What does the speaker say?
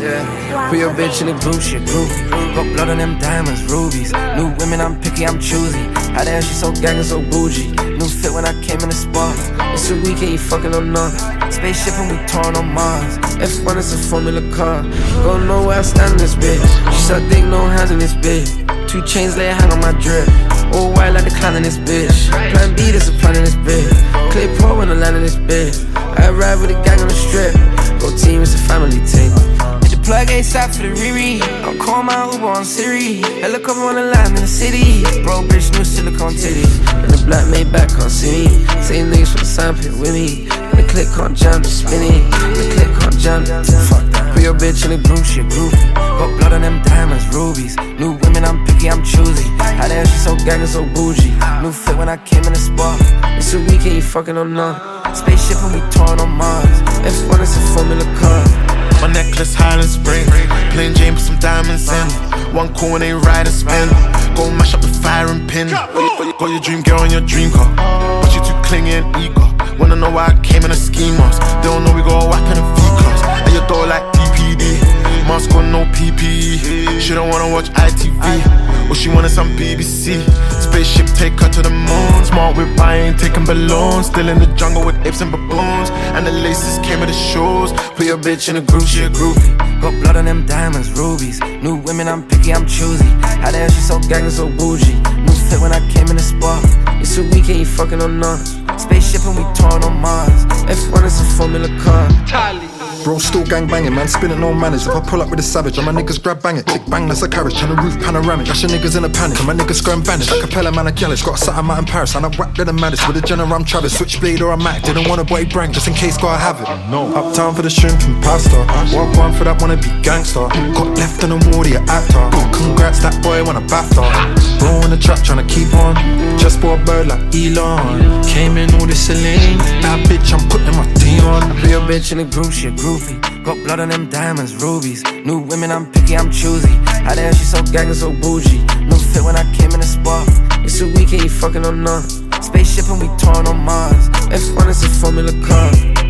Yeah, put your bitch in the group, shit groovy. Got blood on them diamonds, rubies. New women, I'm picky, I'm choosy. How the hell she so gang and so bougie? New fit when I came in the spot. It's a weekend, you fucking on none. Spaceship and we touring on Mars. F1 is a Formula car. Don't know where I stand in this bitch. She said dick, no hands in this bitch. 2 chains lay hang on my drip. All white like the clan in this bitch. Plan B, there's a plan in this bitch. Clip pro when I land in this bitch. I ride with a gang on the strip. Go team, it's a family thing. Hit the plug ASAP for the Riri. I'm calling my Uber on Siri. Helicopter on the line in the city. Bro, bitch, new silicone titties. And the black made back can't see me. Same niggas for the sandpit with me. And the click can't jump, just spinning. The click can't jump, fuck that. Put your bitch in the group, shit groovy. Got blood on them diamonds, rubies. New women, I'm picky, I'm choosy. How the hell she so gang and so bougie? New fit when I came in the spot. It's a weekend, you fucking on none. Spaceship and we touring on Mars. F1 is a Formula car. My necklace Highland Spring. Plain Jane with some diamonds in. One cool and ain't ride and spin. Go mash up the fire and pin. Got your dream girl in your dream car. But you too clingy and eager. Wanna know why I came in a ski mask. They don't know we got a whack in a V-class. And your door like DPD. Mask on no PPE. She don't wanna watch ITV. Or she wanted some BBC. Spaceship take her to the moon. Smart with buying, taking balloons. Still in the jungle with apes and baboons. And the laces came with the shoes. Put your bitch in a group, shit groovy. Got blood on them diamonds, rubies. New women, I'm picky, I'm choosy. How the hell she so gang and so bougie? New fit when I came in the spot. It's a weekend, you fucking on none. Spaceship and we touring on Mars. F1 is a Formula car. Bro, still gang banging, man, spinning no manners. If I pull up with a savage, and my niggas grab bang it. Click bang, that's a carriage, and the roof panoramic. Dash your niggas in a panic, and my niggas go and vanish. Like Capella, man, I jealous. Got a sat out in Paris, and I whacked to the maddest. With a General, I'm Travis, switchblade or a Mac. Didn't want a boy brand, just in case gotta have it. No, uptown for the shrimp and pasta. Walk one for that wanna be gangster. Got left in the wall, the actor. Congrats, that boy want a BAFTA. Bro in the trap, tryna keep on. Just bought a bird like Elon. Came in all this Celine. That bitch, I'm putting my D on. Put your bitch in a group, shit groovy. Got blood on them diamonds, rubies. New women, I'm picky, I'm choosy. How the hell she so gang and so bougie? New fit when I came in the spot. It's a weekend, you fucking on none. Spaceship and we touring on Mars. F1 is a Formula car.